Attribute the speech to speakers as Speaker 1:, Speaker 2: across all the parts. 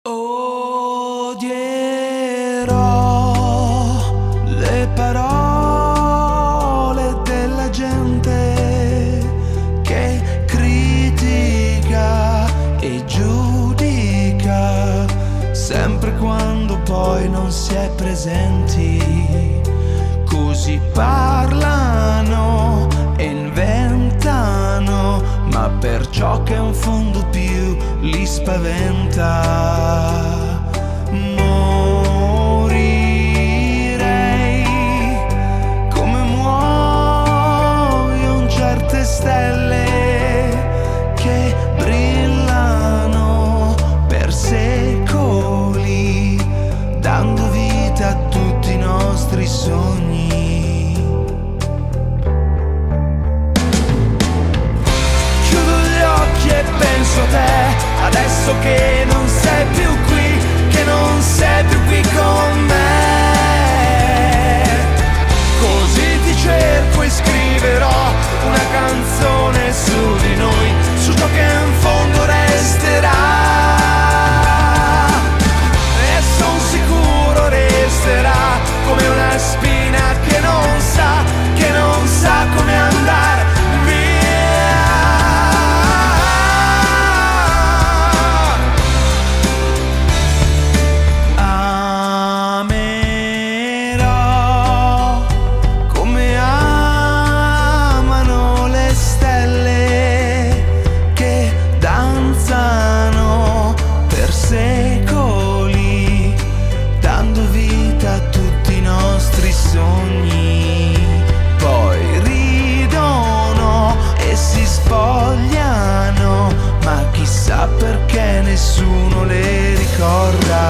Speaker 1: Odierò le parole della gente che critica e giudica, sempre quando poi non si è presenti. Così parlano e inventano, ma per ciò che in fondo più li spaventa. Morirei come muoiono certe stelle che brillano per secoli, dando vita a tutti i nostri sogni. Chiudo gli occhi e penso a te, adesso che non sei più qui, che non sei più qui con me. Così ti cerco e scriverò una canzone su di noi, su ciò che in fondo resterà. E son sicuro resterà come una spina che non sa come andare via. Amerò come amano le stelle che danzano per secoli, dando vita a tutti i nostri sogni. Poi ridono e si spogliano, ma chissà perché nessuno le ricorda.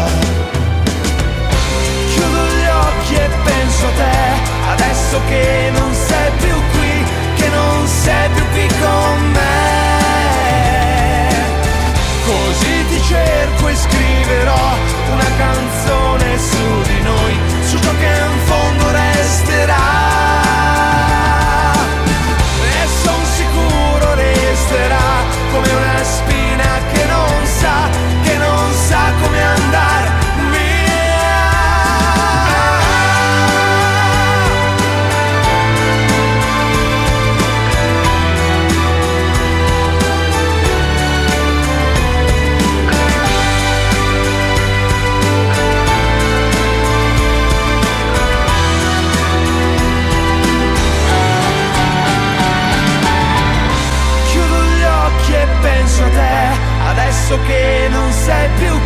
Speaker 1: Chiudo gli occhi e penso a te, adesso che non sei più qui, che non sei più qui con me. Così ti cerco e scriverò una canzone su di noi, su ciò che in fondo resterà. E son sicuro resterà come una spina che non sa come andare via. Chiudo gli occhi e penso a te, adesso che non sei più